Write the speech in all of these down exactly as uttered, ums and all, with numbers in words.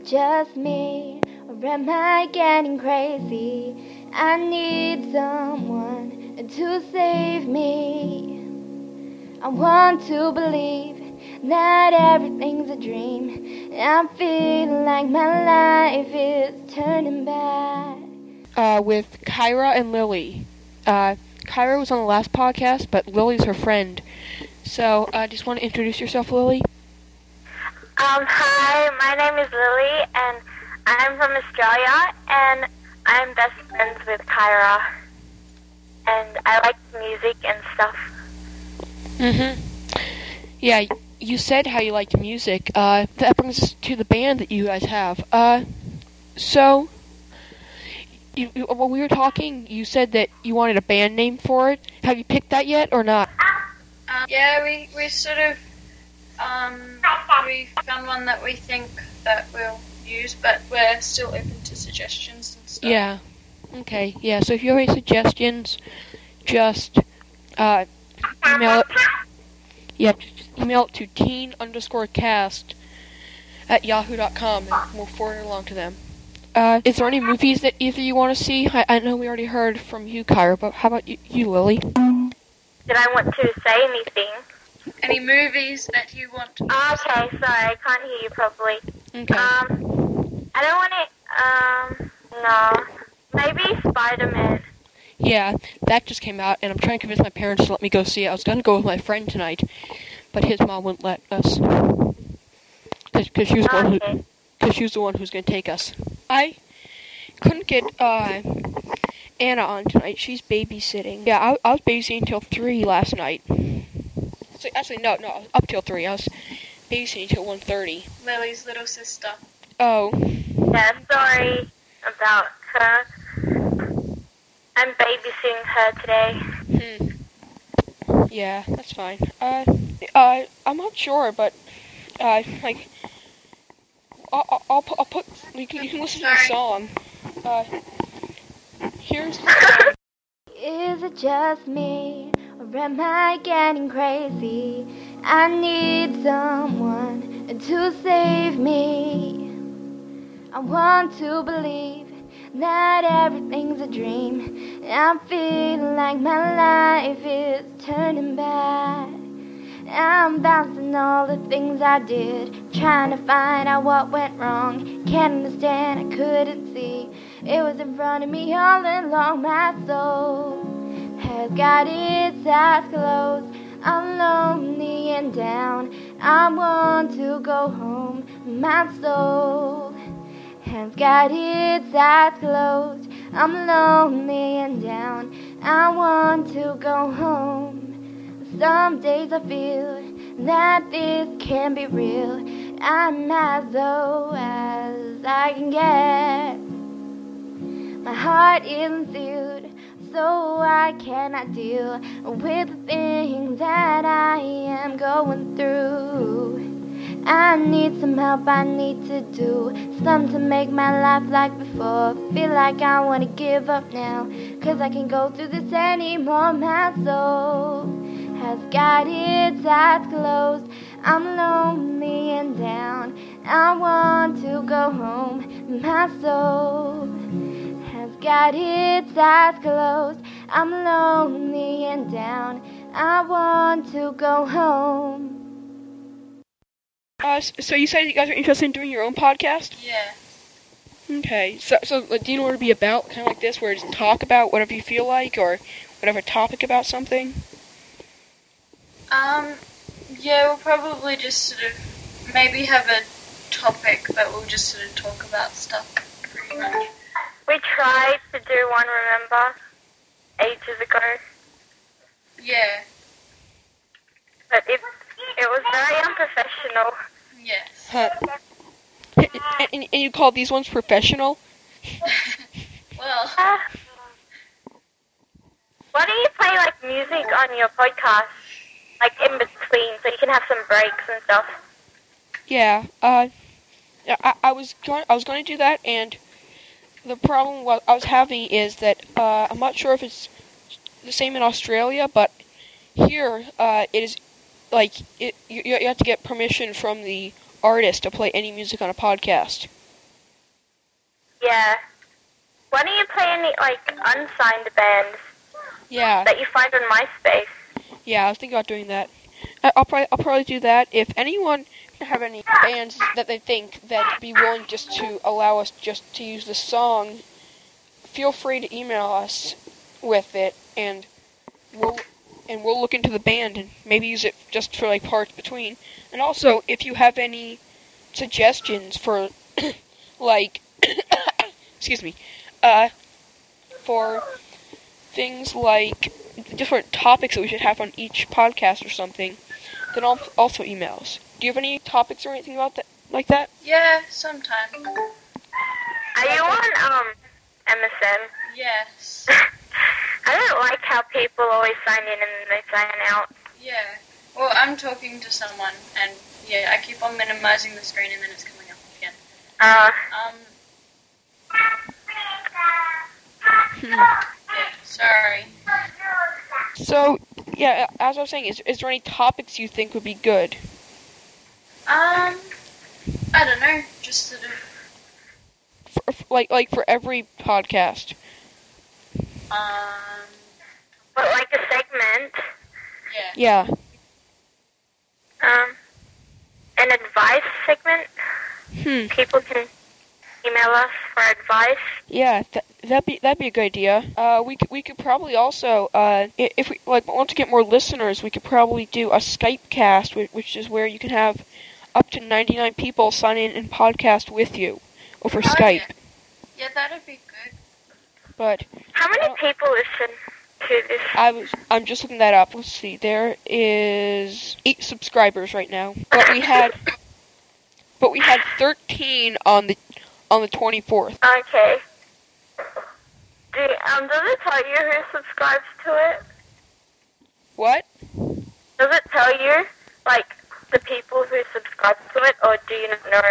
it just me, or am I getting crazy? I need someone to save me. I want to believe that everything's a dream. I'm feeling like my life is turning bad. Uh, with Kyra and Lily. Uh, Kyra was on the last podcast, but Lily's her friend. So, I uh, just want to introduce yourself, Lily. Um, hi, my name is Lily, and I'm from Australia, and I'm best friends with Kyra. And I like music and stuff. Mm-hmm. Yeah, you said how you liked music. Uh, that brings us to the band that you guys have. Uh, so, you, you, when we were talking, you said that you wanted a band name for it. Have you picked that yet, or not? Um, yeah, we, we sort of, um, we found one that we think that we'll use, but we're still open to suggestions and stuff. Yeah. Okay, yeah, so if you have any suggestions, just, uh, email it, yeah, just email it to teen underscore cast at yahoo dot com, and we'll forward it along to them. Uh, is there any movies that either you want to see? I, I know we already heard from you, Kyra, but how about you, you, Lily? Did I want to say anything? Any movies that you want to Oh, okay, sorry, I can't hear you properly. Okay. Um, I don't want to, um, no. Maybe Spider-Man. Yeah, that just came out, and I'm trying to convince my parents to let me go see it. I was going to go with my friend tonight, but his mom wouldn't let us. Because she was the one who, cause she was the one who's going to take us. I couldn't get uh, Anna on tonight. She's babysitting. Yeah, I, I was babysitting until three last night. So, actually, no, no, up till three. I was babysitting until one thirty. Lily's little sister. Oh. Yeah, sorry about her. I'm babysitting her today. Hmm. Yeah, that's fine. Uh, uh, I'm not sure, but, uh, like, I'll, I'll, I'll, I'll put, you can, you can listen to the song. Uh, here's the song. Is it just me, or am I getting crazy? I need someone to save me. I want to believe that everything's a dream. I'm feeling like my life is turning bad. I'm bouncing all the things I did, trying to find out what went wrong. Can't understand, I couldn't see. It was in front of me all along. My soul has got its eyes closed. I'm lonely and down. I want to go home. My soul has got its eyes closed. I'm lonely and down. I want to go home. Some days I feel that this can't be real. I'm as low as I can get. My heart isn't sealed, so I cannot deal with the things that I am going through. I need some help, I need to do something to make my life like before. Feel like I want to give up now, cause I can't go through this anymore. My soul has got its eyes closed. I'm lonely and down. I want to go home. My soul has got its eyes closed. I'm lonely and down. I want to go home. Uh, so you said you guys are interested in doing your own podcast? Yeah. Okay, so, so like, do you know what it'd be about? Kind of like this, where it's talk about whatever you feel like, or whatever topic about something? Um, yeah, we'll probably just sort of maybe have a topic, but we'll just sort of talk about stuff, pretty much. We tried to do one, remember, ages ago, Yeah. but it, it was very unprofessional. Yes. Huh. And, and, and you call these ones professional? Well, Uh, why don't you play, like, music on your podcast, like, in between, so you can have some breaks and stuff? Yeah, uh, I, I was going, I was going to do that, and the problem what I was having is that, uh, I'm not sure if it's the same in Australia, but here, uh, it is, like, it, you, you have to get permission from the artist to play any music on a podcast. Yeah. Why don't you play any, like, unsigned bands Yeah. that you find on MySpace? Yeah, I was thinking about doing that. I- I'll probably I'll probably do that. If anyone have any bands that they think that be willing just to allow us just to use the song, feel free to email us with it, and we'll and we'll look into the band and maybe use it just for like parts between. And also, if you have any suggestions for like excuse me, uh, for things like different topics that we should have on each podcast or something, then al- also email us. Do you have any topics or anything about that, like that? Yeah, sometime. Are you on, um, M S N? Yes. I don't like how people always sign in and then they sign out. Yeah. Well, I'm talking to someone, and yeah, I keep on minimizing the screen, and then it's coming up again. Uh, Um. Yeah. Sorry. So, yeah, as I was saying, is, is there any topics you think would be good? Um. I don't know. Just sort of. For, for- like, like for every podcast. Um. but like a segment, Yeah. Yeah. um, an advice segment. Hmm. People can email us for advice. Yeah, that that'd be that'd be a good idea. Uh, we could we could probably also uh, i- if we like want to get more listeners, we could probably do a Skype cast, which, which is where you can have up to ninety-nine people sign in and podcast with you over Oh, Skype. Yeah. yeah, that'd be good. But How many Oh. people listen to this? I was I'm just looking that up. Let's see. There is eight subscribers right now, but we had but we had thirteen on the on the twenty-fourth. Okay. Do, um, does it tell you who subscribes to it? What? Does it tell you, like, the people who subscribe to it, or do you not know?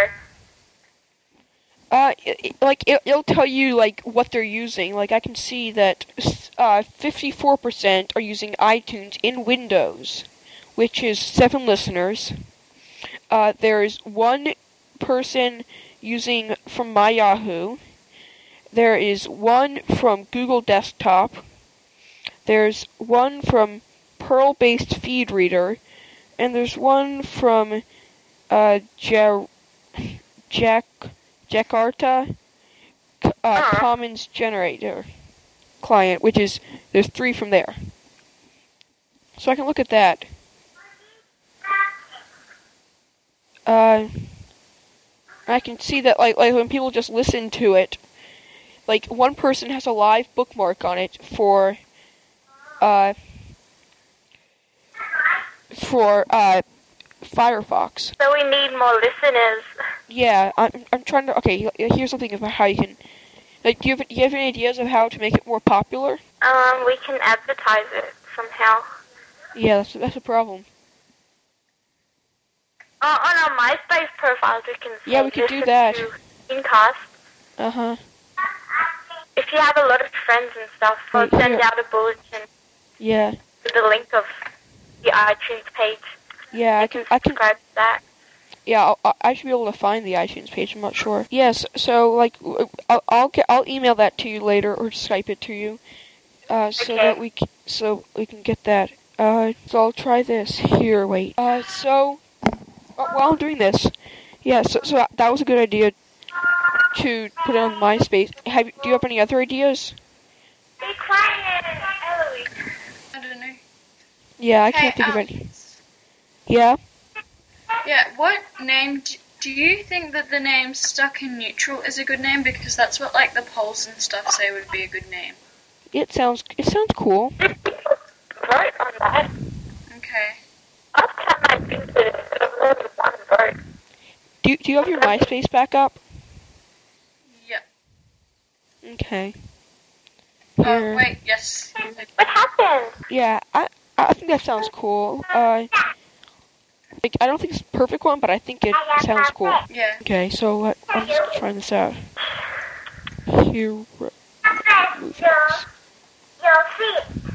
Uh, it, it- like it, it'll tell you like what they're using. Like I can see that uh fifty-four percent are using iTunes in Windows, which is seven listeners. Uh, there's one person using from My Yahoo. There is one from Google Desktop. There's one from Perl-based Feed Reader, and there's one from uh ja- Jack. Jakarta uh, Uh-huh. Commons Generator client, which is, there's three from there. So I can look at that. Uh, I can see that, like, like when people just listen to it, like, one person has a live bookmark on it for, uh, for, uh, Firefox. So we need more listeners. Yeah, I'm, I'm trying to. Okay, here's something about how you can. Like, do you have, do you have any ideas of how to make it more popular? Um, we can advertise it somehow. Yeah, that's that's a problem. Uh, on our MySpace profiles, we can say Yeah, we could do listen that. to Screencast. Uh huh. If you have a lot of friends and stuff, we'll Wait, send here. out a bulletin Yeah, with the link of the iTunes page. yeah. I You can. can I can. subscribe to that. Yeah, I'll, I should be able to find the iTunes page. I'm not sure. Yes. So, like, w- I'll I'll, get, I'll email that to you later or Skype it to you, uh, so Okay. that we c- so we can get that. Uh, so I'll try this here. Wait. Uh, so uh, while I'm doing this, yeah. So so that, that was a good idea to put it on MySpace. Have do you have any other ideas? Be quiet, Eloise. I don't know. Yeah, I can't Hey, think of um, any. Yeah. Yeah, what name do, do you think that the name Stuck in Neutral is a good name? Because that's what like the polls and stuff say would be a good name. It sounds it sounds cool. Vote on that. Okay. Last time I think that it was only one vote. Do do you have your MySpace back up? Yep. Okay. Oh Here. wait, yes. What happened? Yeah, I I think that sounds cool. Uh, like I don't think it's a perfect one, but I think it sounds cool. Yeah. Okay, so let, I'm just trying this out. Hero movies. You'll see.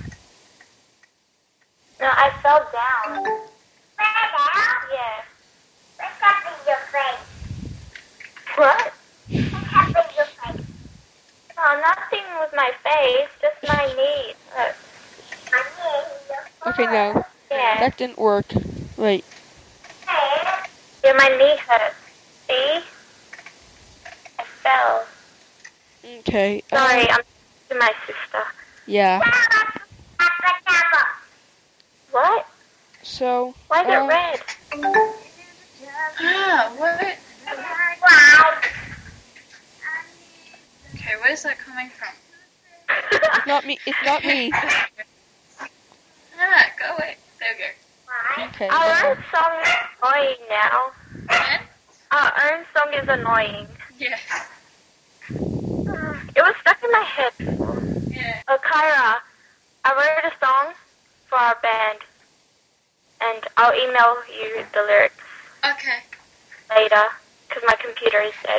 No, I fell down. Fell down? Yeah. What's happening to your face? What? What's happening to your face? my face, just my knee. Look. Okay, no. Yeah. That didn't work. Wait. Yeah, my knee hurts. See? I fell. Okay. uh, Sorry, I'm to my sister. Yeah. What? So. Why is uh, it red? Ah, what? Okay, where's that coming from? It's not me. It's not me. Ah, go away. There we go. Okay. Our uh, own song is annoying now. Yeah? Our own song is annoying. Yes. It was stuck in my head. Yeah. Oh, Kyra, I wrote a song for our band, and I'll email you the lyrics Okay. later, because my computer is dead.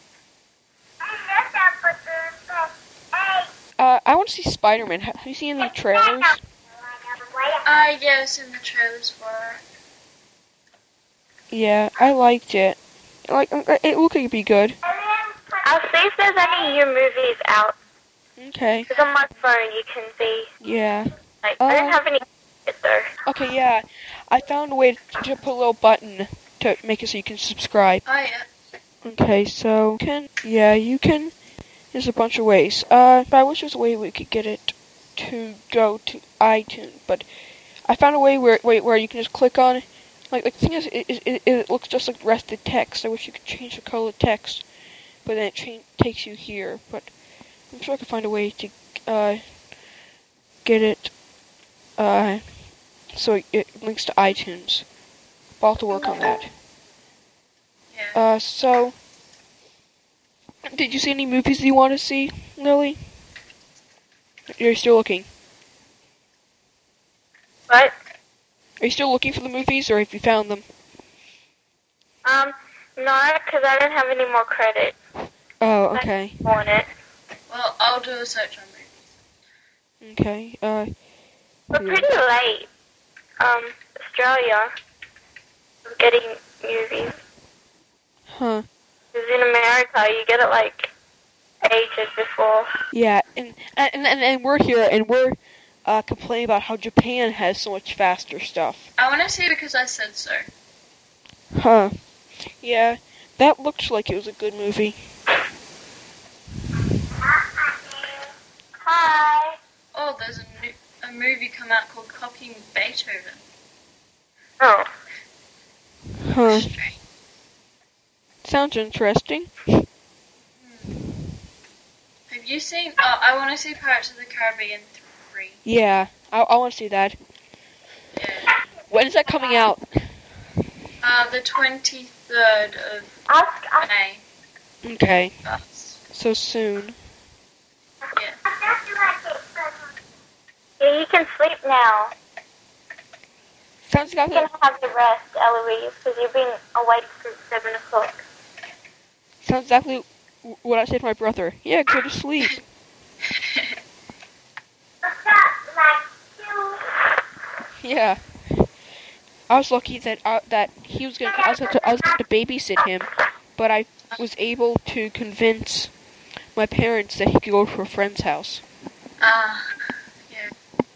uh, I want to see Spider-Man. Ha- Have you seen any trailers? Uh, yes, and the trailers were. Yeah, I liked it. Like, uh, it looked like it'd be good. I'll see if there's any new movies out, Okay. because on my phone you can see, Yeah. like, I don't Uh, have any though. Okay, yeah. I found a way to, to put a little button to make it so you can subscribe. Oh, yeah. Okay, so you can yeah, you can. There's a bunch of ways. Uh, but I wish there was a way we could get it to go to iTunes, but I found a way where where, where you can just click on. Like, like the thing is, it, it, it looks just like the rest of the text. I wish you could change the color of the text, but then it cha- takes you here. But I'm sure I can find a way to uh get it uh so it links to iTunes. But I'll have to work on that. Yeah. Uh, so, did you see any movies that you want to see, Lily? You're still looking. What? Are you still looking for the movies, or have you found them? Um, no, because I don't have any more credit Oh, okay. on it. Well, I'll do a search on movies. Okay, uh... We're pretty late. Um, Australia is getting movies. Huh. Because in America, you get it like ages before. Yeah, and and, and, and we're here, and we're uh, complaining about how Japan has so much faster stuff. I want to see because I said so. Huh. Yeah, that looked like it was a good movie. Hi. Oh, there's a, new, a movie come out called Copying Beethoven. Oh. Huh. Strange. Sounds interesting. Have you seen... Oh, I want to see Pirates of the Caribbean three. Yeah, I, I want to see that. Yeah. When is that coming out? Uh, the twenty-third of Ask, ask. May. Okay, That's, so soon. yeah. Yeah, you can sleep now. Sounds You exactly, can have the rest, Eloise, because you've been awake since seven o'clock. sounds exactly what I said to my brother. Yeah, go to sleep. Yeah. I was lucky that uh, that he was gonna I was going to I was going to babysit him, but I was able to convince my parents that he could go to a friend's house. Ah, yeah.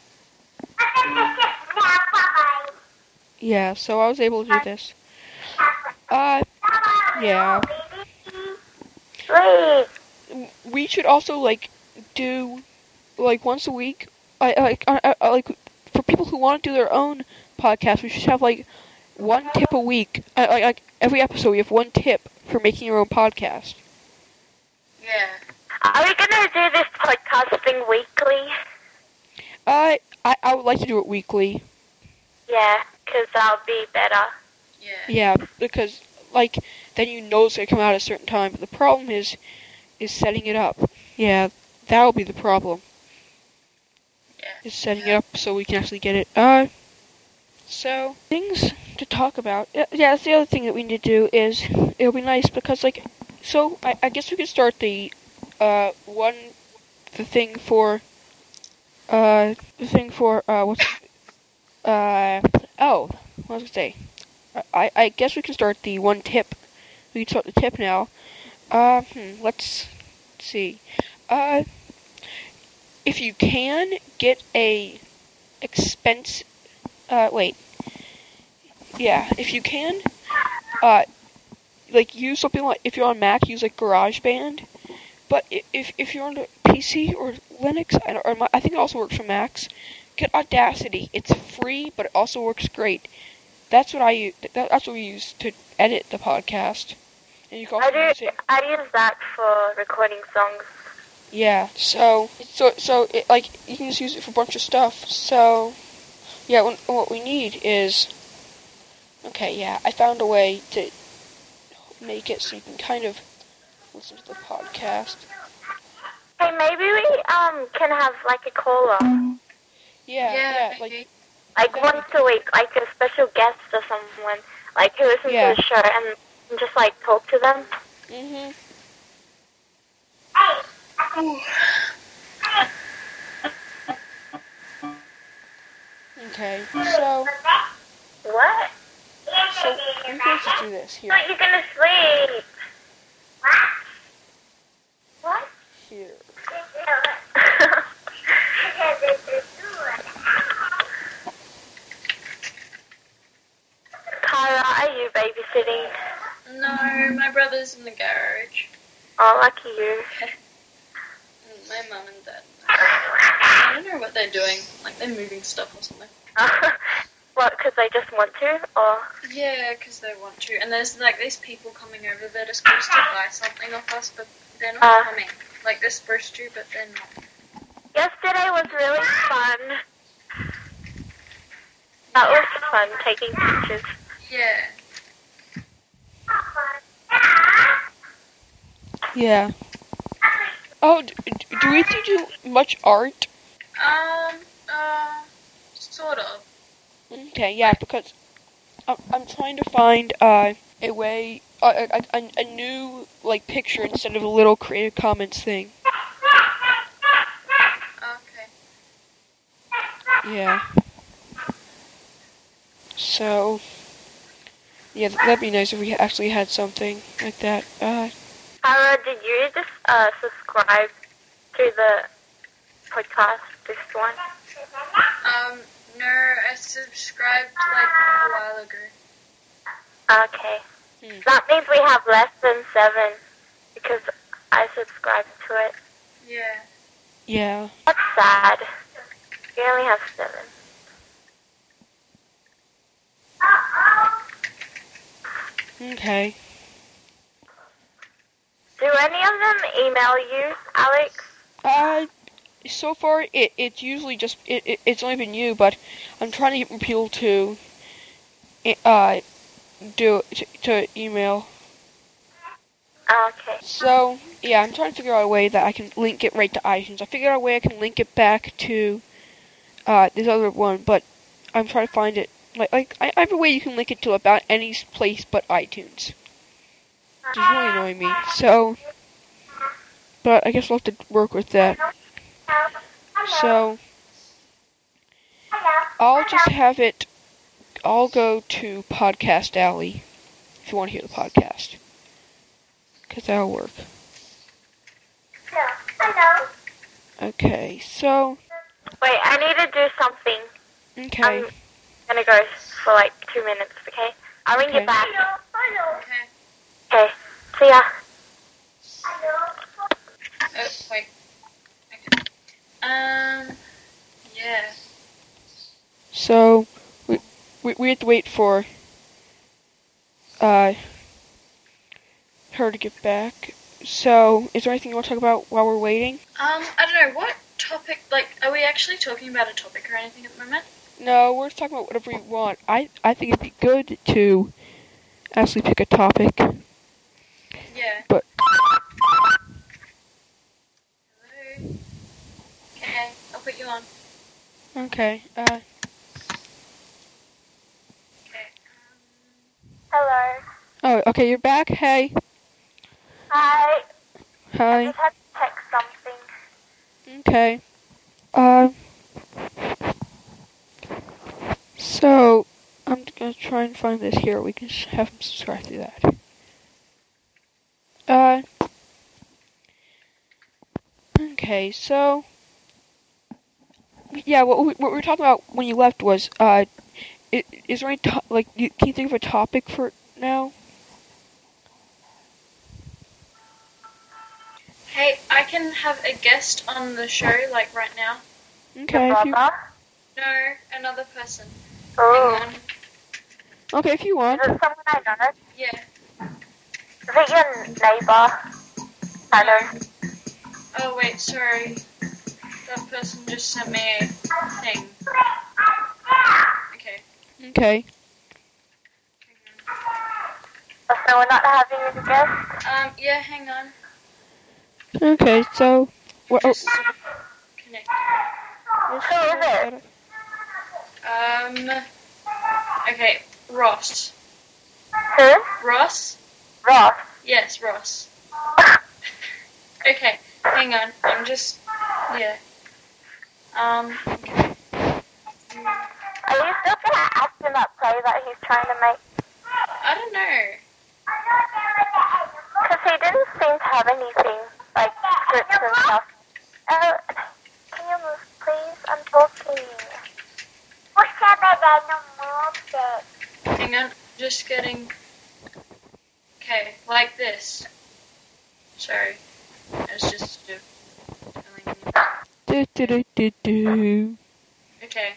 Yeah, so I was able to do this. Uh, yeah. Sleep. We should also like do like once a week. I like I, I, like for people who want to do their own podcast. We should have like one tip a week. Uh, like, like every episode, we have one tip for making your own podcast. Yeah. Are we going to do this podcasting weekly? Uh, I I would like to do it weekly. Yeah, because that'll be better. Yeah. Yeah, because like then you know it's gonna come out at a certain time. But the problem is is setting it up. Yeah, that'll be the problem. Yeah. Is setting it up so we can actually get it. Uh, so things to talk about. Uh, yeah, that's the other thing that we need to do is it'll be nice because like so I, I guess we could start the uh one the thing for uh the thing for uh what's uh oh what was I gonna say I I guess we can start the one tip. We can start the tip now. Uh, hmm, let's see. Uh, if you can, get a expense, uh, wait. Yeah, if you can, uh, like, use something like, if you're on Mac, use, like, GarageBand. But if if you're on a P C or Linux, or I think it also works for Macs, get Audacity. It's free, but it also works great. That's what I use. That's what we use to edit the podcast. And you can also I do. use it. I use that for recording songs. Yeah. So so so it, like you can just use it for a bunch of stuff. So yeah, what, what we need is okay. Yeah, I found a way to make it so you can kind of listen to the podcast. Hey, maybe we um can have like a caller, Yeah. Yeah. Like. okay. like once a week, like a special guest or someone, like who listens Yeah. to the show, and just like talk to them. Mhm. Okay. So. What? So we're going to do this here. But you're gonna sleep. What? Here. Kyra, are you babysitting? No, my brother's in the garage. Oh, lucky you. And my mum and dad. I don't know what they're doing. Like, they're moving stuff or something. What, because they just want to? Or? Yeah, because they want to. And there's, like, these people coming over that are supposed to buy something off us, but they're not Uh. coming. Like, they're supposed to, but they're not. Yesterday was really fun. That was fun, taking pictures. Yeah. Yeah. Oh, d- d- do we think you do much art? Um, uh, sort of. Okay, yeah, because I'm, I'm trying to find uh, a way, uh, a, a, a new, like, picture instead of a little Creative Commons thing. Okay. Yeah. So, yeah, th- that'd be nice if we actually had something like that. Uh, Kyra, did you just uh, subscribe to the podcast, this one? Um, no, I subscribed, like, a while ago. Okay. Hmm. That means we have less than seven, because I subscribed to it. Yeah. yeah. That's sad. We only have seven. Okay. Do any of them email you, Alex? Uh, so far, it it's usually just, it, it it's only been you, but I'm trying to get people to, uh, do, to, to email. Okay. So, yeah, I'm trying to figure out a way that I can link it right to iTunes. I figured out a way I can link it back to, uh, this other one, but I'm trying to find it. Like, like I, I have a way you can link it to about any place but iTunes. Which is really annoying me. So, but I guess we'll have to work with that. So, I'll just have it, I'll go to Podcast Alley, if you want to hear the podcast. Because that'll work. Hello. Okay, so, Wait, I need to do something. okay. I'm gonna go for like two minutes, okay? I'll ring Okay. you back. Okay. Okay. See ya. Oh, wait. Okay. Um, yeah. So, we, we, we have to wait for, uh, her to get back. So, is there anything you want to talk about while we're waiting? Um, I don't know, what topic, like, are we actually talking about a topic or anything at the moment? No, we're just talking about whatever you want. I, I think it'd be good to actually pick a topic. Yeah. But- Hello? Okay, I'll put you on. Okay, uh, Okay. Um, Hello. oh, okay, you're back. Hey. Hi. I Hi. just had to text something. Okay. Uh, so, I'm gonna try and find this here. We can sh- have him subscribe to that. Uh, okay, so, yeah, what we, what we were talking about when you left was, uh, is, is there any, to- like, you, can you think of a topic for now? Hey, I can have a guest on the show, like right now. Okay, Your if you, brother? No, another person. Ooh. Hang on. okay, if you want. Is it someone I know? Yeah. Is it your neighbor? I know. Oh wait, sorry. That person just sent me a thing. Okay. Okay. Oh, so we're not having a guest? Um, yeah, hang on. Okay, so, what, oh, Just sort of connect. Who is it? Um, okay, Ross. Who? Ross? Ross. Yes, Ross. Okay, hang on. I'm just, yeah. Um, okay. Are you still gonna act in that play that he's trying to make? I don't know. Because he didn't seem to have anything, like, scripts and stuff. Uh, can you move, please? I'm talking. Hang on, just getting. Okay, like this. Sorry, it's just sort of telling you. do, do, do, do, do. Okay.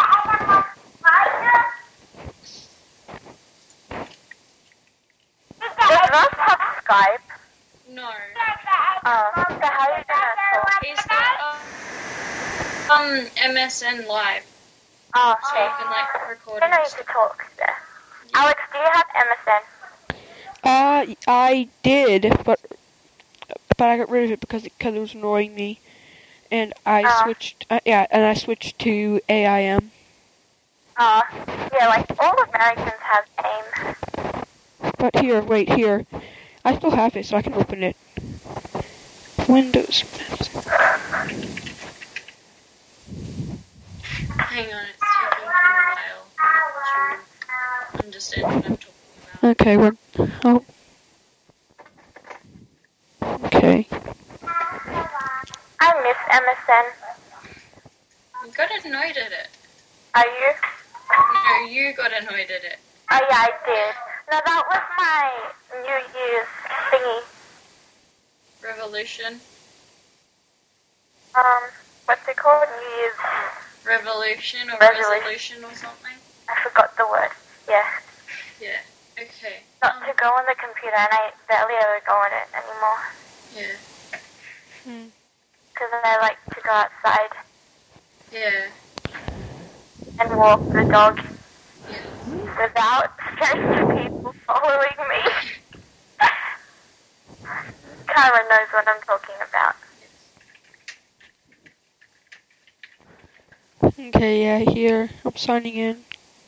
Does Ross have Skype? No, Oh, so how are you gonna talk? he's got um, um M S N Live, Oh, so you okay. can like record. I know and you stuff. can talk there. Alex, do you have M S N? Uh, I did, but, but I got rid of it because it, because it was annoying me. And I Ah. switched, uh, yeah, and I switched to A I M. Uh, yeah, like, all Americans have AIM. But here, wait, here. I still have it, so I can open it. Windows. Hang on, it's taking a while to understand what I'm talking about. Okay, we're, oh. Okay. I miss M S N. You got annoyed at it. Are you? No, you got annoyed at it. Oh, yeah, I did. No, that was my New Year's thingy. Revolution. Um, what's it called? New Year's... Revolution or Resolution. resolution or something? I forgot the word. Yeah. Yeah. Okay. Not Um, to go on the computer, and I barely ever go on it anymore. yeah. Hmm. Because I like to go outside Yeah. and walk the dog Yeah. without strange people following me. Kyra knows what I'm talking about. Okay, yeah, here. I'm signing in.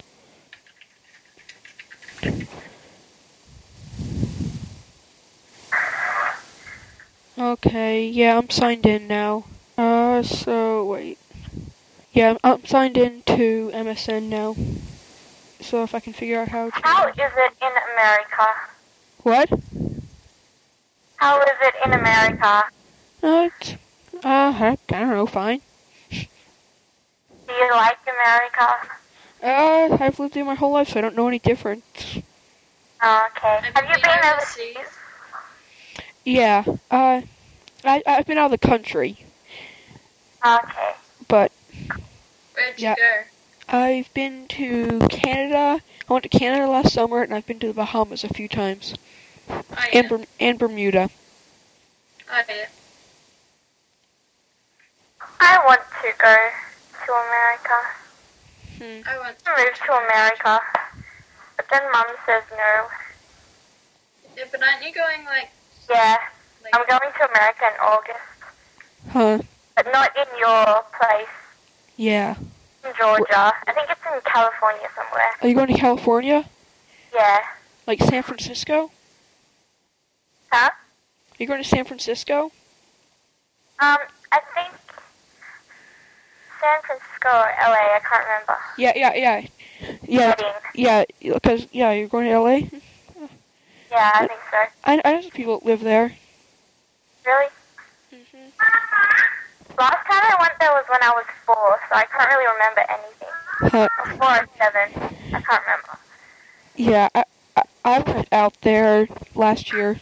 Okay, yeah, I'm signed in now. Uh, so, wait. Yeah, I'm, I'm signed in to M S N now. So if I can figure out how to... How is it in America? What? How is it in America? Uh, it's, uh, heck, I don't know, fine. Do you like America? Uh, I've lived there my whole life, so I don't know any different. Oh, okay. Have Have you you been been overseas? overseas? Yeah, uh, I, I've been out of the country, Okay. but Where'd you Yeah. go? I've been to Canada. I went to Canada last summer, and I've been to the Bahamas a few times, Oh, yeah. and, Berm- and Bermuda. Oh, yeah. I want to go to America. Hmm. I went. Move to America. But then Mum says no. Yeah, but aren't you going like? Yeah, like I'm going to America in August. Huh? But not in your place, Yeah. in Georgia. I think it's in California somewhere. Are you going to California? Yeah. Like San Francisco? Huh? Are you going to San Francisco? Um, I think San Francisco or L A, I can't remember. Yeah, yeah, yeah. Yeah, Wedding. yeah, because, yeah, you're going to L A? Yeah, I think so. I, I know some people that live there. Really? Mm-hmm. Last time I went birthday was when I was four, so I can't really remember anything. Huh. Or four or seven. I can't remember. Yeah, I, I, I went out there last year.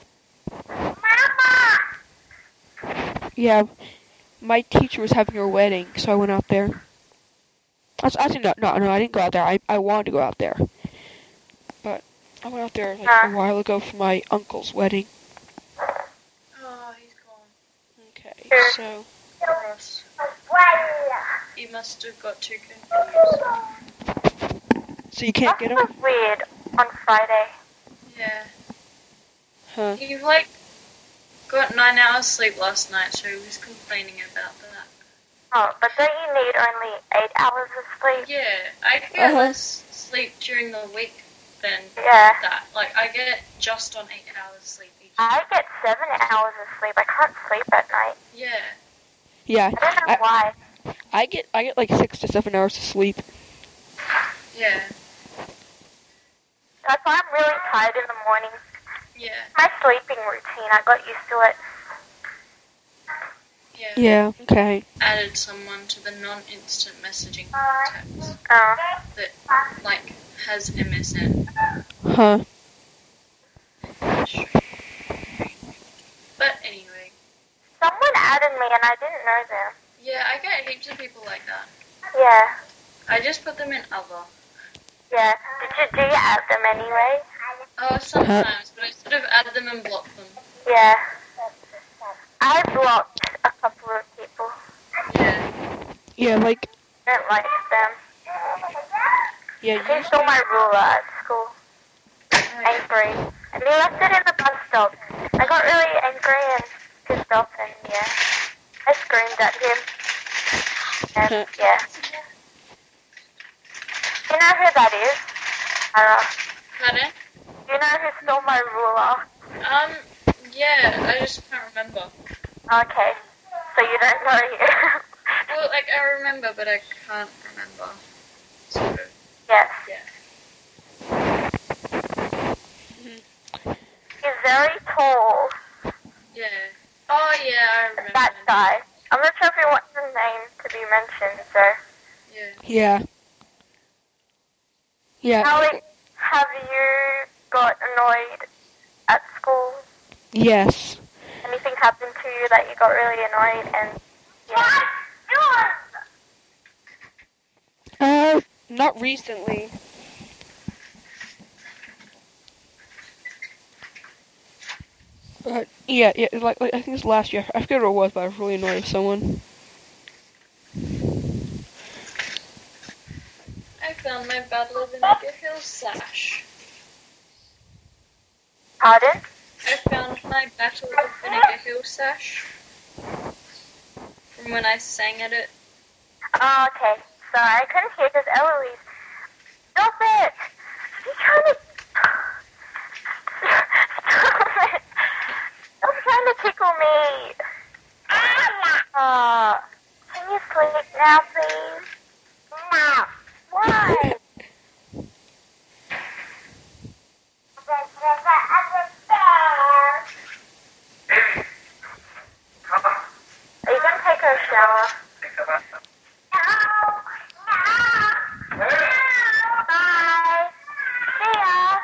Mama! Yeah, my teacher was having her wedding, so I went out there. Actually, no, no, no, I didn't go out there. I, I wanted to go out there. But I went out there like Huh. a while ago for my uncle's wedding. Oh, he's gone. Okay, so... Ross. He must have got too confused. So you can't get That him? was weird on Friday. Yeah. Huh. He, like, got nine hours sleep last night, so he was complaining about that. Oh, but don't you need only eight hours of sleep? Yeah, I get Uh-huh. less sleep during the week than Yeah. that. Like, I get just on eight hours sleep each I get seven hours of sleep. I can't sleep at night. Yeah. Yeah, I don't know I, why. I get I get like six to seven hours of sleep. Yeah. That's why I'm really tired in the morning. Yeah. My sleeping routine, I got used to it. Yeah. Yeah, okay. Added someone to the non-instant messaging contacts Oh. that, like, has M S N. Huh. But anyway. Someone added me and I didn't know them. Yeah, I get heaps of people like that. Yeah. I just put them in other. Yeah. Did you, do you add them anyway? Oh, sometimes, but I sort of add them and block them. Yeah. I blocked a couple of people. Yeah. Yeah, like, I don't like them. yeah, He you stole my ruler at school. Right. Angry. And he left it in the bus stop. I got really angry and pissed off and yeah. I screamed at him. And yeah. You know who that is? Sarah. Pardon? You know who stole my ruler? Um, yeah, I just can't remember. Okay. So you don't know yet. Well, like, I remember, but I can't remember. Sort of. Yes. Yeah. He's very tall. Yeah. Oh, yeah, I remember. That guy. I'm not sure if he wants his name to be mentioned, so. Yeah. Yeah. Yeah. How have you got annoyed at school? Yes. Anything happened to you that you got really annoyed and yeah. Uh, not recently. But yeah, yeah, like, like I think it's last year. I forget what it was, but I was really annoyed with someone. I found my Battle of Vinegar Hill sash. Pardon? I found my Battle of Vinegar Hill sash. From when I sang at it. Oh, okay. Sorry, I couldn't hear because Eloise. Stop it! You're trying to. Stop it! Stop trying to tickle me! Oh, can you sleep now, please? No. Why? Are you going to take a shower? Bye. See ya.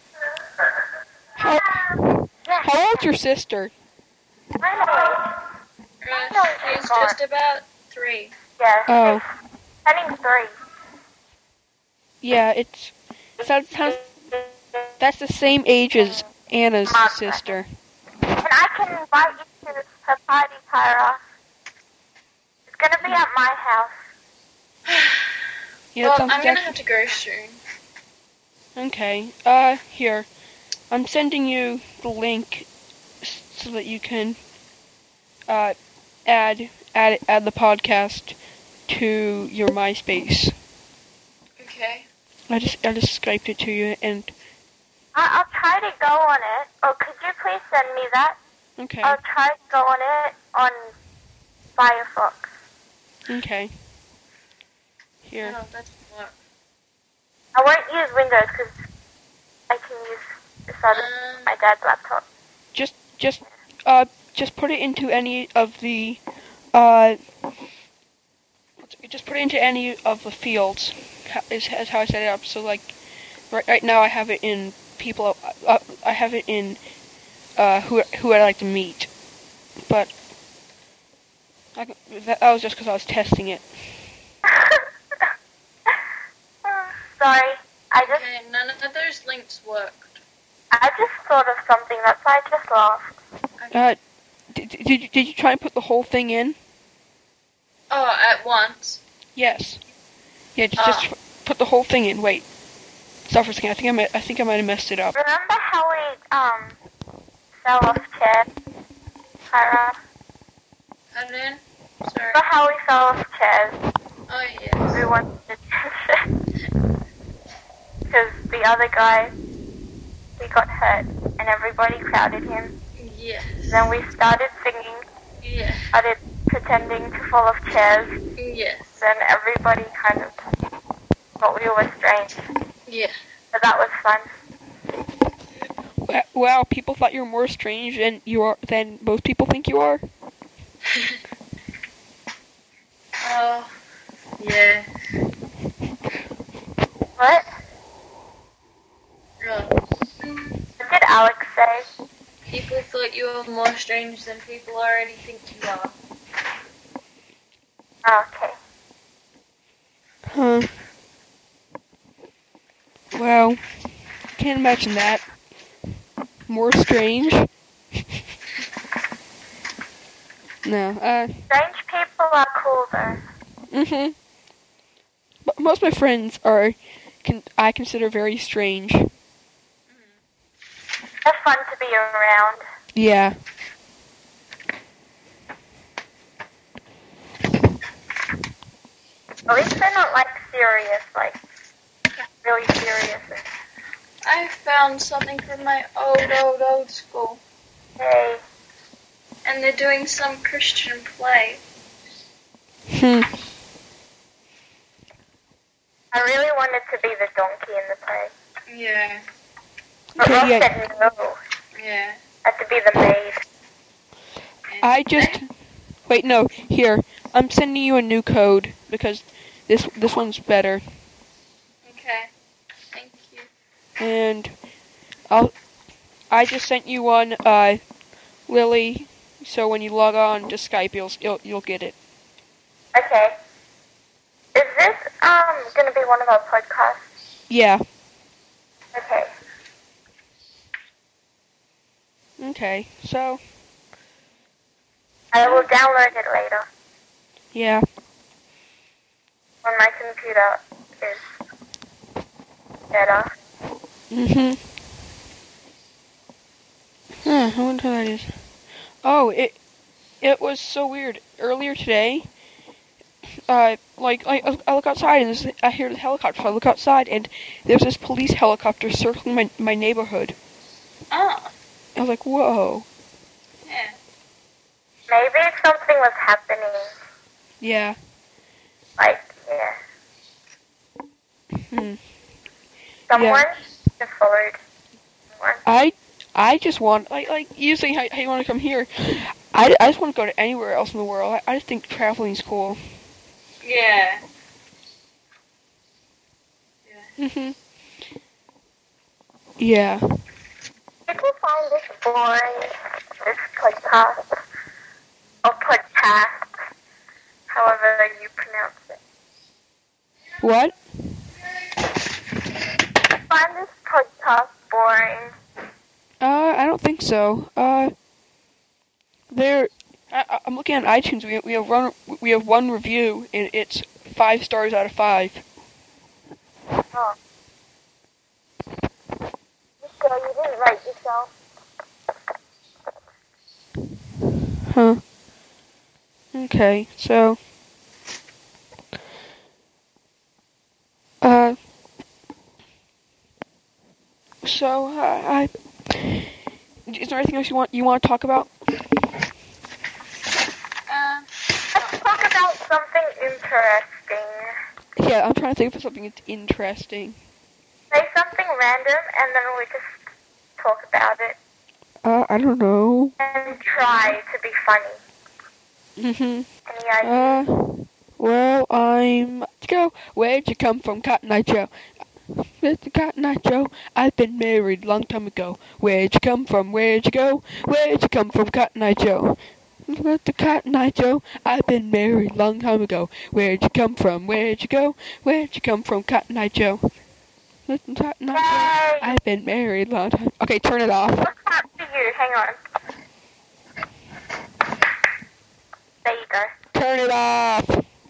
How, how old's your sister? Finally. Uh, she's just about three. Yeah. Oh, Turning three. yeah, it's sounds, sounds that's the same age as Anna's sister. And I can invite you to her party, Tyra. It's going to be at my house. Yeah, Well, that sounds I'm gonna exact- have to go soon. Okay. Uh, here. I'm sending you the link s- so that you can uh add add add the podcast to your MySpace. Okay. I just I just Skyped it to you and I- I'll try to go on it. Oh, could you please send me that? okay. I'll try to go on it on Firefox. Okay. Here. Oh, that's what. I won't use Windows because I can use this other, Um, my dad's laptop. Just just uh just put it into any of the uh just put it into any of the fields. ha- Is, is how I set it up. So like, right, right now I have it in people. Uh, I have it in uh, who who I'd like to meet, but I, that, that was just because I was testing it. Sorry, I just Okay, none of those links worked. I just thought of something. That's why I just laughed. Uh, did, did you did you try and put the whole thing in? Oh, at once. Yes. Yeah, just, Ah. just put the whole thing in. Wait. Stop for a second. I think I might, I think I might have messed it up. Remember how we um fell off chairs, Kyra? Pardon? Sorry. Remember how we fell off chairs? Oh, yes. We wanted attention because the other guy, he got hurt, and everybody crowded him. Yes. Then we started singing, Yes. started pretending to fall off chairs. Yes. Then everybody kind of thought we were strange. Yeah. So that was fun. Wa- Wow, people thought you were more strange than you are than most people think you are. Oh, yeah. What? Oh. What did Alex say? People thought you were more strange than people already think you are. Oh, okay. Huh. Wow. Can't imagine that. More strange? No, uh, Strange people are cool though. mm-hmm. But most of my friends are, can, I consider very strange. They're fun to be around. Yeah. At least they're not like serious, like really serious. I found something from my old, old, old school. Hey, And they're doing some Christian play. Hmm. I really wanted to be the donkey in the play. Yeah. But Ross Okay, yeah. said no. Yeah. I had to be the maid. And I just, wait, no, here, I'm sending you a new code, because this, this one's better. Okay. Thank you. And I'll I just sent you one, uh, Lily, so when you log on to Skype, you'll you'll, you'll get it. Okay. Is this um gonna be one of our podcasts? Yeah. Okay. Okay. So I will download it later yeah. when my computer is better. Mhm. Huh, I wonder who that is. Oh, it it was so weird. Earlier today, uh, like I, I look outside and there's, I hear the helicopter. So I look outside and there's this police helicopter circling my my neighborhood. Oh. I was like, whoa. Yeah. Maybe something was happening. Yeah. Like, yeah. Hmm. Someone just followed someone. I I just want like like you saying how, how you want to come here. I, I just want to go to anywhere else in the world. I, I just think traveling's cool. Yeah. Mhm. Yeah. People find this boring, this podcast, or podcast, however you pronounce it. What? I find this podcast boring. Uh, I don't think so. Uh, there. I, I- I'm looking at iTunes. We we have one we have one review and it's five stars out of five. Oh. You sure you didn't write yourself? Huh. Okay. So. Uh. So uh, I. Is there anything else you want you want to talk about? Um. Let's talk about something interesting. Yeah, I'm trying to think of something that's interesting. Say something random and then we just talk about it Uh, I don't know. and try to be funny. Mhm. Any ideas? Uh, Well, I'm... Let's go. Where'd you come from, Cotton Eye Joe? Mister Cotton Eye Joe, I've been married long time ago. Where'd you come from? Where'd you go? Where'd you come from, Cotton Eye Joe? Mister Cotton Eye Joe, I've been married long time ago. Where'd you come from? Where'd you go? Where'd you come from, Cotton Eye Joe? Mister Cotton Eye Joe, I've been married long time. Okay, turn it off. What's that for you? Hang on. There you go. Turn it off.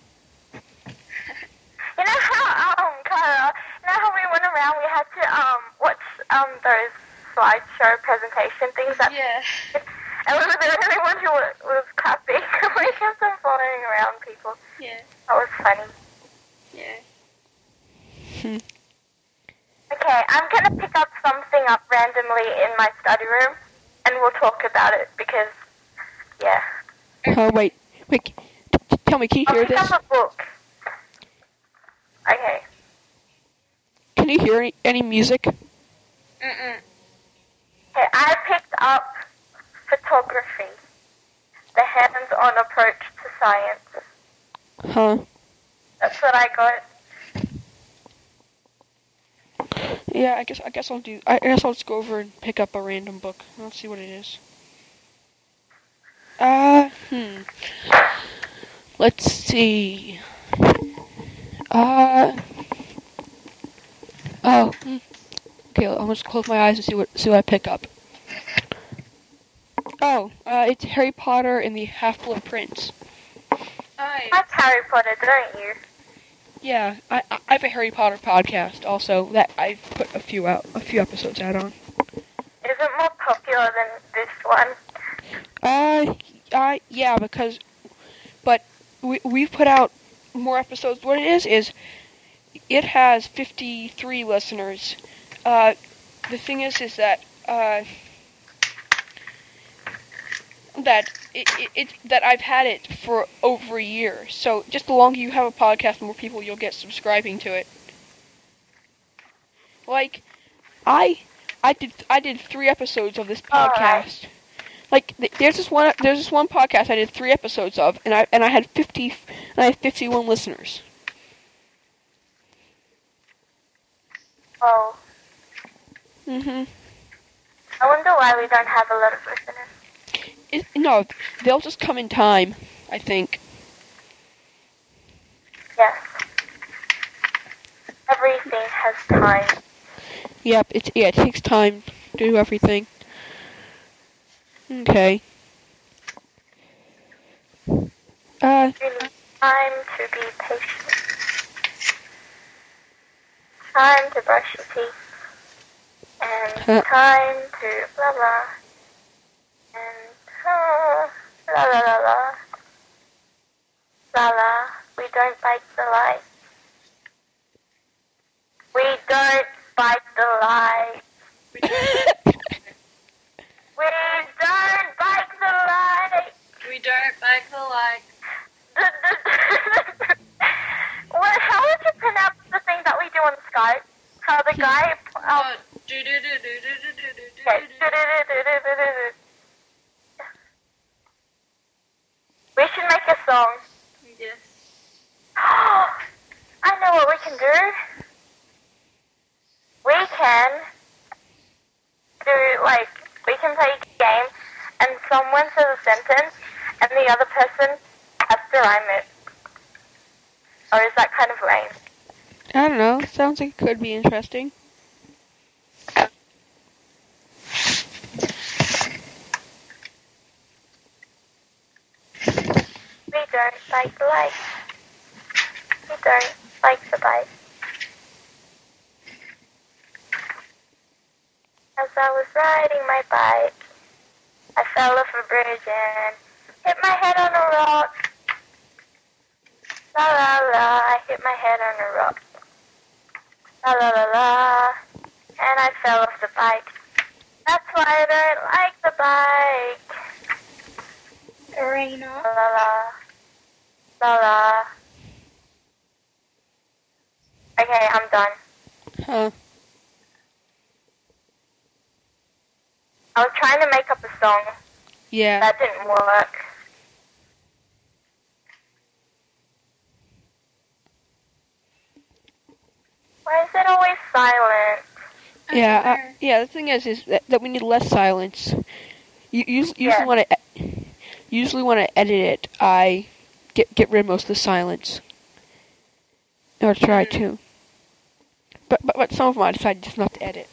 You know how, um, Cara, you know how we went around, we had to, um, watch, um, those slideshow presentation things that... Yeah. And we were the only one who was, was clapping. We kept on following around people. Yeah. That was funny. Yeah. Hmm. Okay, I'm gonna pick up something up randomly in my study room, and we'll talk about it, because, yeah. Oh, wait. Wait. T- t- tell me, can you I'll hear pick this? up a book. Okay. Can you hear any, any music? Mm-mm. Okay, I picked up photography, the hands-on approach to science. Huh. That's what I got. Yeah, I guess I guess I'll do. I guess I'll just go over and pick up a random book. Let's see what it is. Uh, hmm. Let's see. Uh. Oh. hmm. Okay, I'll just close my eyes and see what see what I pick up. Oh, uh, it's Harry Potter and the Half-Blood Prince. Oh, yeah. Like Harry Potter, don't you? Yeah, I I I have a Harry Potter podcast also that I've put a few out, a few episodes out on. Is it more popular than this one? Uh, uh, yeah, because, but we we've put out more episodes. What it is is, it has fifty-three listeners. Uh, the thing is, is that uh, that it, it, it that I've had it for over a year. So just the longer you have a podcast, the more people you'll get subscribing to it. Like, I I did I did three episodes of this podcast. Like, th- there's this one there's this one podcast I did three episodes of, and I and I had fifty and I had fifty-one listeners. Oh, Mhm. I wonder why we don't have a lot of listeners. It, no, they'll just come in time, I think. Yes. Everything has time. Yep, it's yeah, it takes time to do everything. Okay. Uh, You need time to be patient. Time to brush your teeth. And Huh. time to blah blah. And uh, la la la la. La la. We don't bite the light. We don't bite the light. We don't bite the light. We don't bake the light. What? How would you pronounce the thing that we do on Skype? How the guy? Um, Oh, do do do do do do do do okay. do. We should make a song. Yes. I know what we can do. We can do, like, we can play a game, and someone says a sentence, and the other person has to rhyme it. Or is that kind of lame? I don't know. Sounds like it could be interesting. We don't like the light. We don't like the bite. As I was riding my bike, I fell off a bridge and hit my head on a rock. La la la, I hit my head on a rock. La la la la, and I fell off the bike. That's why I don't like the bike. Arena. La la la. La la. Okay, I'm done. Huh. I was trying to make up a song. Yeah. That didn't work. Why is it always silent? Yeah, uh, yeah. The thing is, is that, that we need less silence. You, you usually Yeah. want to, usually when I edit it, I get get rid of most of the silence, or try Mm. to. But but but some of them I decided just not to edit.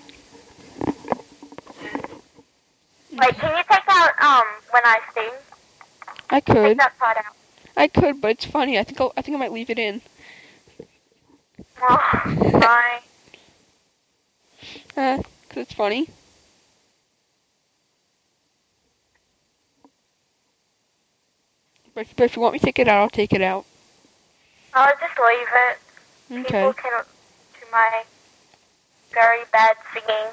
Wait, can you take out um when I sing? I Take could, that part out. I could, but it's funny. I think I'll, I think I might leave it in. Oh, my. Uh, 'cause it's funny. But if, but if you want me to take it out, I'll take it out. I'll just leave it. Okay. People can do my very bad singing.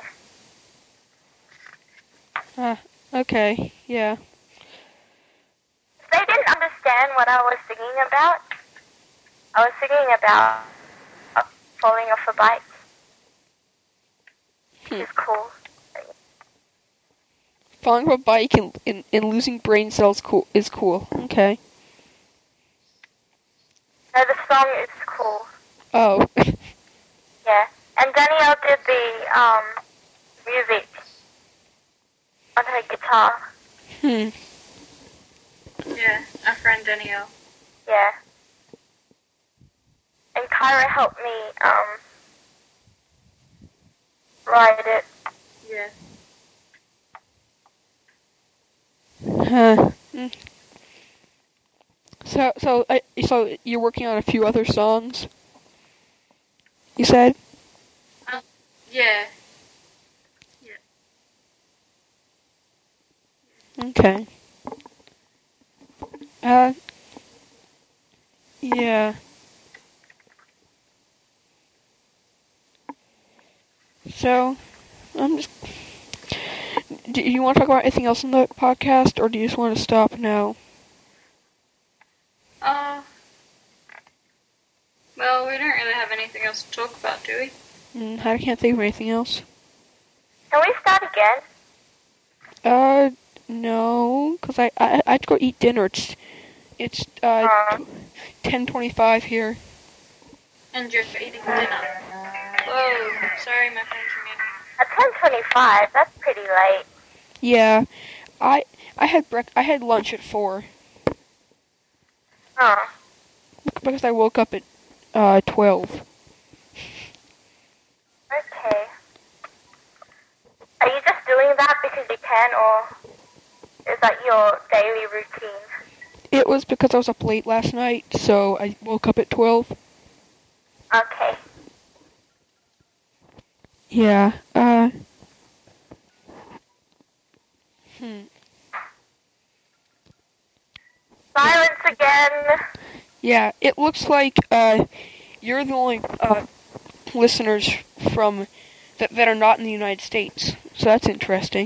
Uh, okay. Yeah. If they didn't understand what I was singing about, I was singing about uh, falling off a bike. Hmm. Which is cool. Falling from a bike and, and, and losing brain cells cool is cool. Okay. No, the song is cool. Oh. Yeah. And Danielle did the um music on her guitar. Hmm. Yeah, our friend Danielle. Yeah. And Kyra helped me um write it. Yeah. Huh. Mm. So so uh, so you're working on a few other songs. You said. Yeah. Okay. Uh. Yeah. So, I'm just. Do you want to talk about anything else in the podcast, or do you just want to stop now? Uh, well, we don't really have anything else to talk about, do we? Mm, I can't think of anything else. Can we start again? Uh, no, cause I I I have to go eat dinner. It's it's uh Uh, ten twenty-five here. And you're eating dinner. Whoa, sorry, my phone came in. at ten twenty-five, that's pretty late. Yeah, I I had brec- I had lunch at four Huh. because I woke up at uh twelve. Okay. Are you just doing that because you can, or is that your daily routine? It was because I was up late last night, so I woke up at twelve. Okay. Yeah. Uh. Hmm. Silence again. Yeah, it looks like uh, you're the only uh, listeners from that that are not in the United States. So that's interesting.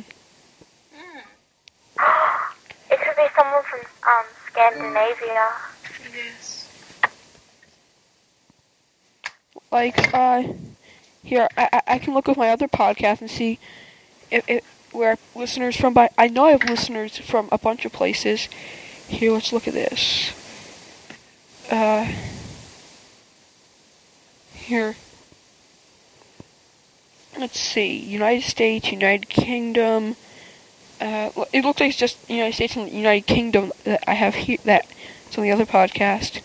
Hmm. It could be someone from um Scandinavia. Yes. Like, uh, here I I I can look with my other podcast and see if, if where listeners from. But I know I have listeners from a bunch of places. Here, let's look at this. Uh, here. Let's see. United States, United Kingdom. Uh, it looks like it's just United States and United Kingdom that I have here. That it's on the other podcast.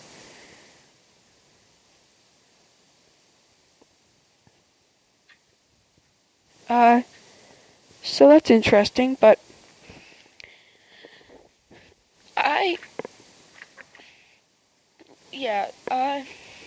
Uh, so that's interesting, but I, yeah, uh,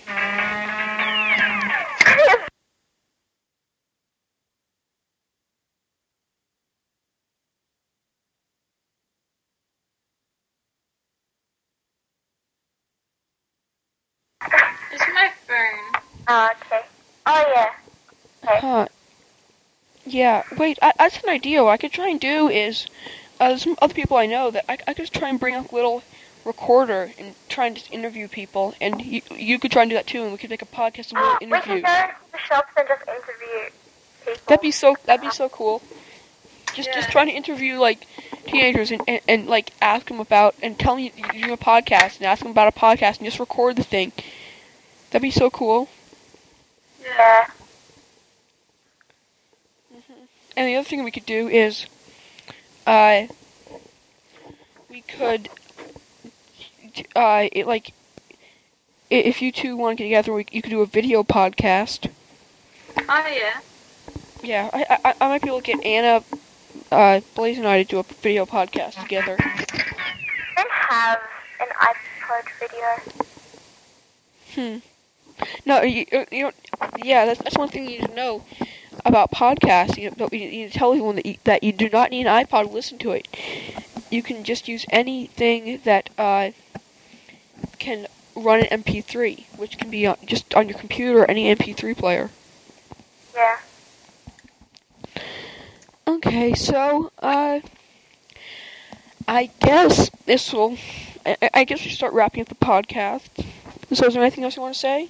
It's my phone. Oh, okay. Oh, yeah. Okay. huh. Yeah, wait, I, that's an idea. What I could try and do is, uh, there's some other people I know that I, I could just try and bring up a little recorder and try and just interview people, and you, you could try and do that too, and we could make a podcast and we'll We can interview. go to the shops and just interview people. That'd be so, that'd be so cool. Just, Yeah. just trying to interview, like, teenagers and, and, and like, ask them about, and tell them you're doing a podcast, and ask them about a podcast, and just record the thing. That'd be so cool. Yeah. And the other thing we could do is, uh, we could, uh, it, like, i- if you two want to get together, we, you could do a video podcast. Oh, yeah. Yeah, I, I, I might be able to get Anna, uh, Blaze and I to do a video podcast together. I don't have an iPod video. Hmm. No, you, you don't, yeah, that's, that's one thing you need to know about podcasts. You, know, you need to tell everyone that you, that you do not need an iPod to listen to it. You can just use anything that, uh, can run an M P three, which can be on, just on your computer or any M P three player. Yeah. Okay, so, uh, I guess this will, I, I guess we start wrapping up the podcast. So is there anything else you want to say?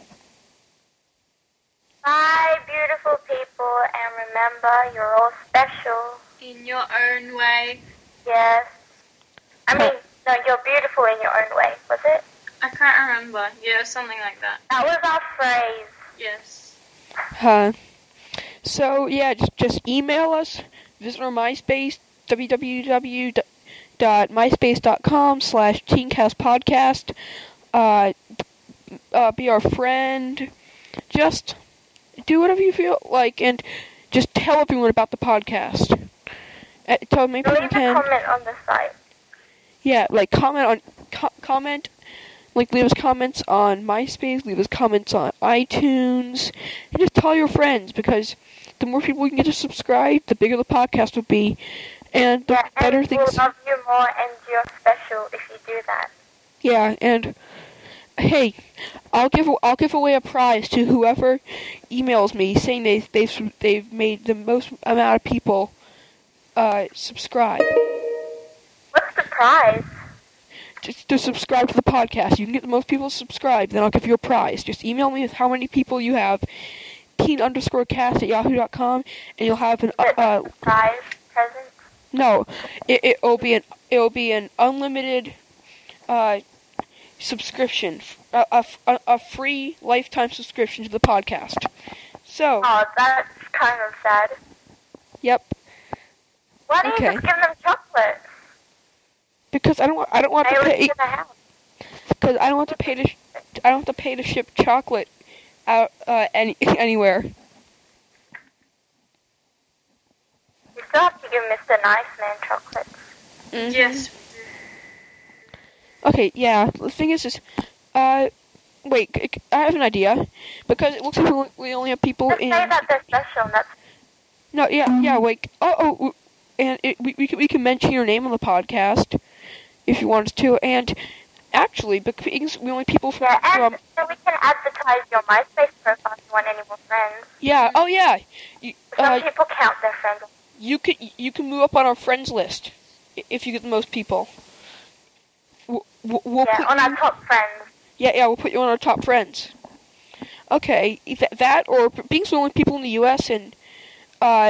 Bye, beautiful people, and remember, you're all special. In your own way. Yes. I mean, no, you're beautiful in your own way, was it? I can't remember. Yeah, something like that. That was our phrase. Yes. Uh, so, yeah, just, just email us, visit our MySpace, www dot myspace dot com slash teencastpodcast, uh, uh, be our friend, just do whatever you feel like, and just tell everyone about the podcast. Uh, tell maybe Leave you a can, comment on the site. yeah, like, comment on, co- comment, like, leave us comments on MySpace, leave us comments on iTunes, and just tell your friends, because the more people we can get to subscribe, the bigger the podcast will be, and the Yeah, better and things... we'll love you more, and you're special if you do that. Yeah, and hey, I'll give I'll give away a prize to whoever emails me saying they they've they've made the most amount of people uh, subscribe. What's the prize? Just to subscribe to the podcast. You can get the most people to subscribe, then I'll give you a prize. Just email me with how many people you have, teen underscore cast at yahoo dot com, and you'll have an uh, uh Prize? Present? no, it it'll be an it'll be an unlimited uh. subscription, a, a, a free lifetime subscription to the podcast. So, Oh, that's kind of sad. yep, Why don't you Okay. just give them chocolates? because I don't wa- I don't want They to live pay in the house. because I don't want to pay to sh- I don't have to pay to ship chocolate out uh, any anywhere. You still have to give Mister Nice Man chocolates. Mhm. Yes. Okay, yeah. The thing is, is uh, wait, c- c- I have an idea because it looks like we only- we only have people Just in. say that they're special, and that's No, yeah, yeah. Like, oh, oh, w- and it, we we can we can mention your name on the podcast if you want us to, and actually, because we only people from yeah, and from so we can advertise your MySpace profile if you want any more friends. yeah, oh yeah, you, Some uh, people count their friends. you can you can move up on our friends list i- if you get the most people. We'll, we'll we'll Yeah, put on you, our top friends. yeah, yeah, we'll put you on our top friends. Okay, either that or being the only people in the U S and uh,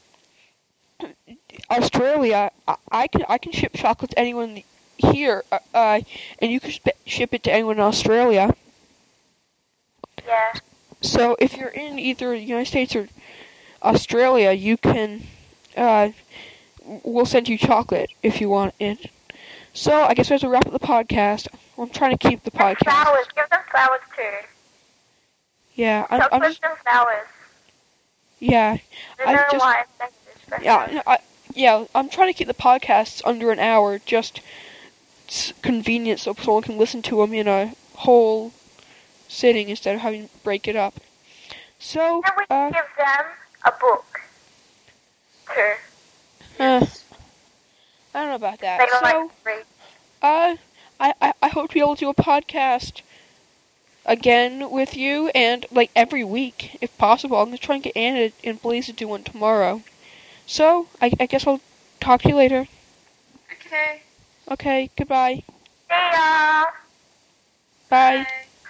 Australia, I, I can I can ship chocolate to anyone here, uh, uh, and you can sp- ship it to anyone in Australia. Yeah. So if you're in either the United States or Australia, you can uh, we'll send you chocolate if you want it. So I guess we have to wrap up the podcast. I'm trying to keep the And podcast. flowers. Give them flowers too. Yeah, I'm, I'm Chocolates just and flowers. yeah. I I don't know just- why I said this. But Yeah, I, yeah, I'm trying to keep the podcasts under an hour, just s- convenient so someone can listen to them in a whole sitting instead of having to break it up. So, Then we uh, can give them a book too. uh, I don't know about that. They don't So, like to read. uh, I, I, I hope to be able to do a podcast again with you, and, like, every week, if possible. I'm going to try and get Anna and Blaze to do one tomorrow. So, I, I guess I'll talk to you later. Okay. Okay, goodbye. See ya. Bye.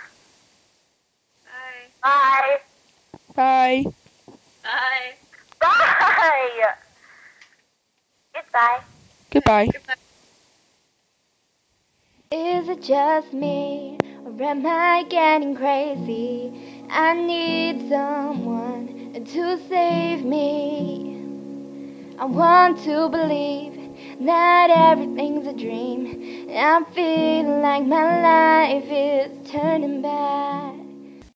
Bye. Bye. Bye. Bye. Bye. Goodbye. Goodbye. Goodbye. Is it just me, or am I getting crazy? I need someone to save me. I want to believe that everything's a dream. I feel like my life is turning back.